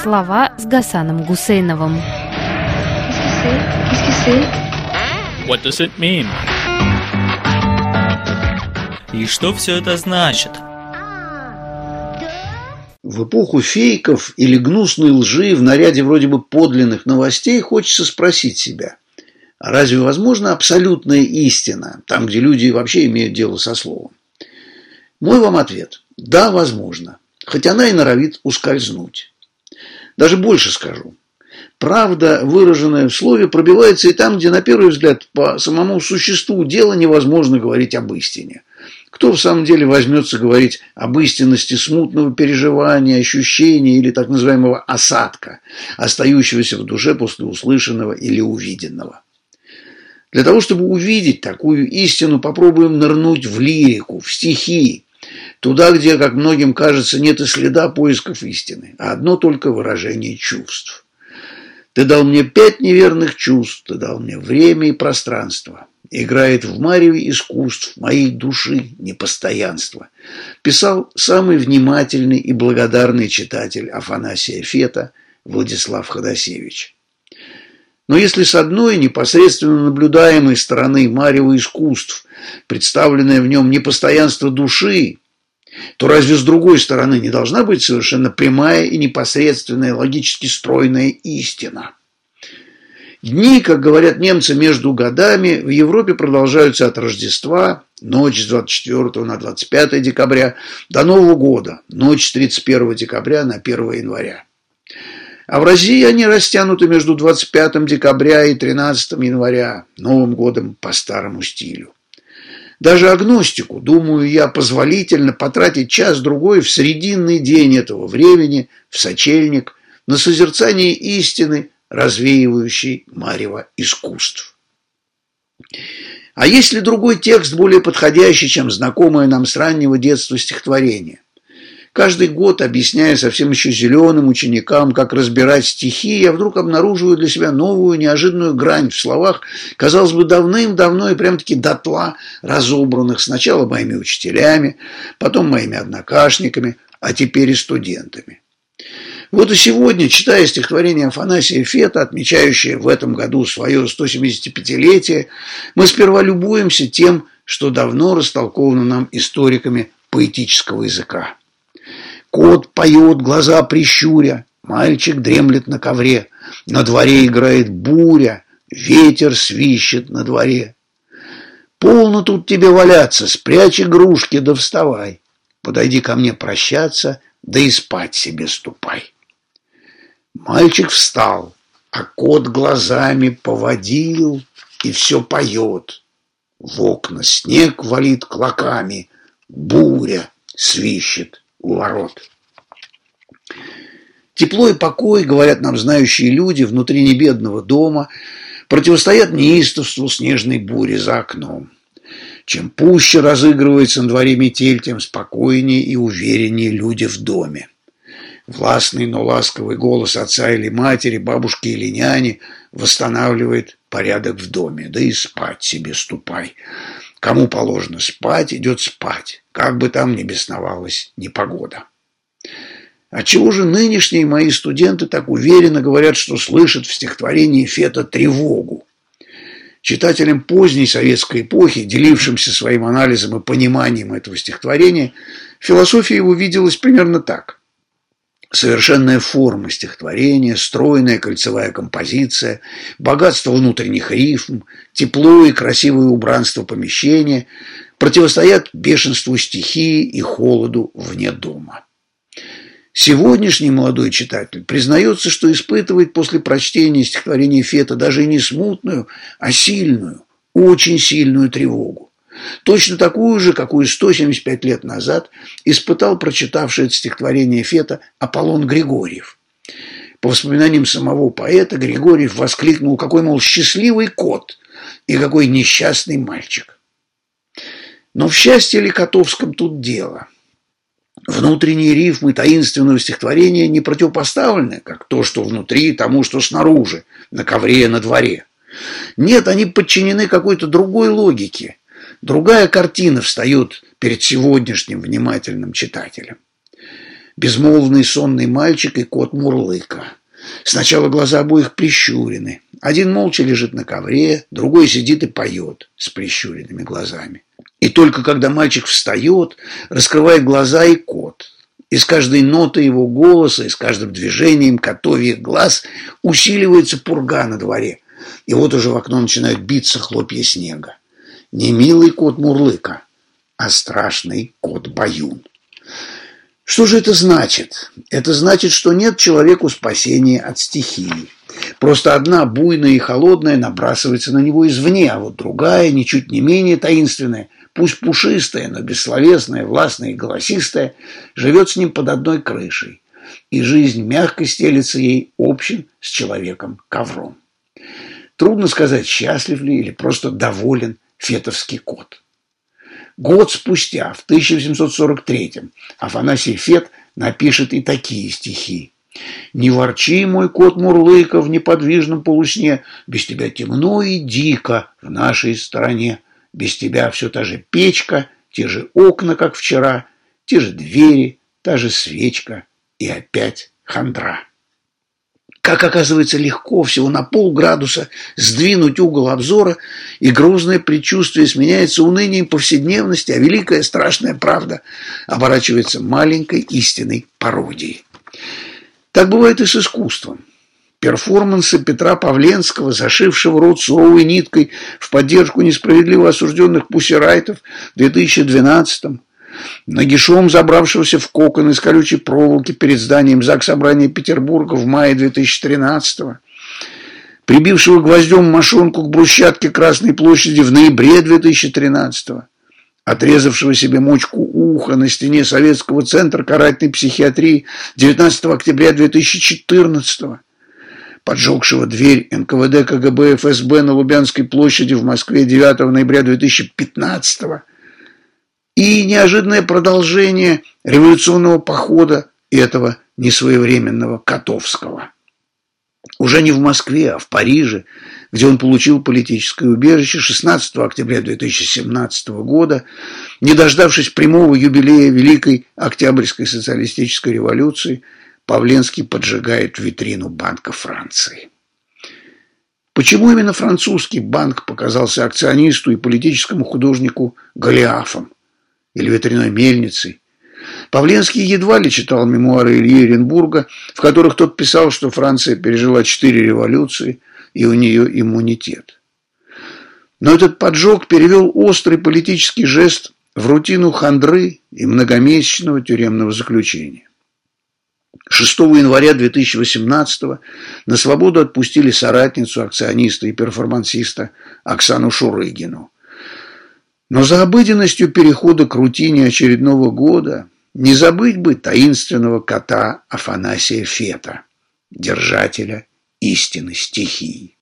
Слова с Гасаном Гусейновым. What does it mean? И что все это значит? В эпоху фейков или гнусной лжи в наряде вроде бы подлинных новостей хочется спросить себя, а разве возможна абсолютная истина, там, где люди вообще имеют дело со словом? Мой вам ответ – да, возможно, хоть она и норовит ускользнуть. Даже больше скажу. Правда, выраженная в слове, пробивается и там, где, на первый взгляд, по самому существу дела невозможно говорить об истине. Кто в самом деле возьмется говорить об истинности смутного переживания, ощущения или так называемого осадка, остающегося в душе после услышанного или увиденного? Для того, чтобы увидеть такую истину, попробуем нырнуть в лирику, в стихи, туда, где, как многим кажется, нет и следа поисков истины, а одно только выражение чувств. Ты дал мне 5 неверных чувств, ты дал мне время и пространство. Играет в мареве искусств моей души непостоянство. Писал самый внимательный и благодарный читатель Афанасия Фета Владислав Ходосевич. Но если с одной непосредственно наблюдаемой стороны марева искусств, представленное в нем непостоянство души, то разве с другой стороны не должна быть совершенно прямая и непосредственная, логически стройная истина? Дни, как говорят немцы, между годами в Европе продолжаются от Рождества, ночь с 24 на 25 декабря, до Нового года, ночь с 31 декабря на 1 января. А в России они растянуты между 25 декабря и 13 января, Новым годом по старому стилю. Даже агностику, думаю я, позволительно потратить час-другой в срединный день этого времени, в сочельник, на созерцание истины, развеивающей марево искусств. А есть ли другой текст, более подходящий, чем знакомое нам с раннего детства стихотворение? Каждый год, объясняя совсем еще зеленым ученикам, как разбирать стихи, я вдруг обнаруживаю для себя новую неожиданную грань в словах, казалось бы, давным-давно и прям-таки дотла разобранных сначала моими учителями, потом моими однокашниками, а теперь и студентами. Вот и сегодня, читая стихотворение Афанасия Фета, отмечающее в этом году свое 175-летие, мы сперва любуемся тем, что давно растолковано нам историками поэтического языка. Кот поет, глаза прищуря, мальчик дремлет на ковре, на дворе играет буря, ветер свищет на дворе. Полно тут тебе валяться, спрячь игрушки да вставай, подойди ко мне прощаться, да и спать себе ступай. Мальчик встал, а кот глазами поводил и все поет. В окна снег валит клоками, буря свищет у ворот. Тепло и покой, говорят нам знающие люди, внутри небедного дома противостоят неистовству снежной бури за окном. Чем пуще разыгрывается на дворе метель, тем спокойнее и увереннее люди в доме. Властный, но ласковый голос отца или матери, бабушки или няни восстанавливает порядок в доме. Да и спать себе ступай. Кому положено спать, идет спать, как бы там ни бесновалась непогода. Отчего же нынешние мои студенты так уверенно говорят, что слышат в стихотворении Фета тревогу? Читателям поздней советской эпохи, делившимся своим анализом и пониманием этого стихотворения, философия его виделась примерно так. Совершенная форма стихотворения, стройная кольцевая композиция, богатство внутренних рифм, тепло и красивое убранство помещения противостоят бешенству стихии и холоду вне дома. Сегодняшний молодой читатель признается, что испытывает после прочтения стихотворения Фета даже не смутную, а сильную, очень сильную тревогу. Точно такую же, какую 175 лет назад испытал прочитавший это стихотворение Фета Аполлон Григорьев. По воспоминаниям самого поэта, Григорьев воскликнул: какой, мол, счастливый кот и какой несчастный мальчик. Но в счастье ли котовском тут дело? Внутренние рифмы таинственного стихотворения не противопоставлены, как то, что внутри, тому, что снаружи, на ковре, на дворе. Нет, они подчинены какой-то другой логике. Другая картина встает перед сегодняшним внимательным читателем. безмолвный сонный мальчик и кот Мурлыка. Сначала глаза обоих прищурены. Один молча лежит на ковре, другой сидит и поет с прищуренными глазами. И только когда мальчик встает, раскрывает глаза и кот. И с каждой нотой его голоса, и с каждым движением котовьих глаз усиливается пурга на дворе. И вот уже в окно начинают биться хлопья снега. Не милый кот Мурлыка, а страшный кот Баюн. Что же это значит? Это значит, что нет человеку спасения от стихии. Просто одна буйная и холодная набрасывается на него извне, а вот другая, ничуть не менее таинственная, пусть пушистая, но бессловесная, властная и голосистая, живет с ним под одной крышей. И жизнь мягко стелется ей общим с человеком ковром. Трудно сказать, счастлив ли или просто доволен фетовский кот. Год спустя, в 1843-м, Афанасий Фет напишет и такие стихи. «Не ворчи, мой кот Мурлыка, в неподвижном полусне, без тебя темно и дико в нашей стране. Без тебя все та же печка, те же окна, как вчера, те же двери, та же свечка и опять хандра». Как оказывается, легко всего на полградуса сдвинуть угол обзора, и грозное предчувствие сменяется унынием повседневности, а великая страшная правда оборачивается маленькой истинной пародией. Так бывает и с искусством. Перформансы Петра Павленского, зашившего рот суровой ниткой в поддержку несправедливо осужденных пуссирайтов в 2012-м, нагишом забравшегося в кокон из колючей проволоки перед зданием Заксобрания Петербурга в мае 2013-го, прибившего гвоздем мошонку к брусчатке Красной площади в ноябре 2013-го, отрезавшего себе мочку уха на стене Советского центра карательной психиатрии 19 октября 2014-го, поджегшего дверь НКВД, КГБ, ФСБ на Лубянской площади в Москве 9 ноября 2015-го, и неожиданное продолжение революционного похода этого несвоевременного Котовского. Уже не в Москве, а в Париже, где он получил политическое убежище 16 октября 2017 года, не дождавшись прямого юбилея Великой Октябрьской социалистической революции, Павленский поджигает витрину Банка Франции. Почему именно французский банк показался акционисту и политическому художнику Голиафом или ветряной мельницей? Павленский едва ли читал мемуары Ильи Эренбурга, в которых тот писал, что Франция пережила 4 революции и у нее иммунитет. Но этот поджог перевел острый политический жест в рутину хандры и многомесячного тюремного заключения. 6 января 2018 на свободу отпустили соратницу акциониста и перформансиста Оксану Шурыгину. Но за обыденностью перехода к рутине очередного года не забыть бы таинственного кота Афанасия Фета, держателя истины стихии.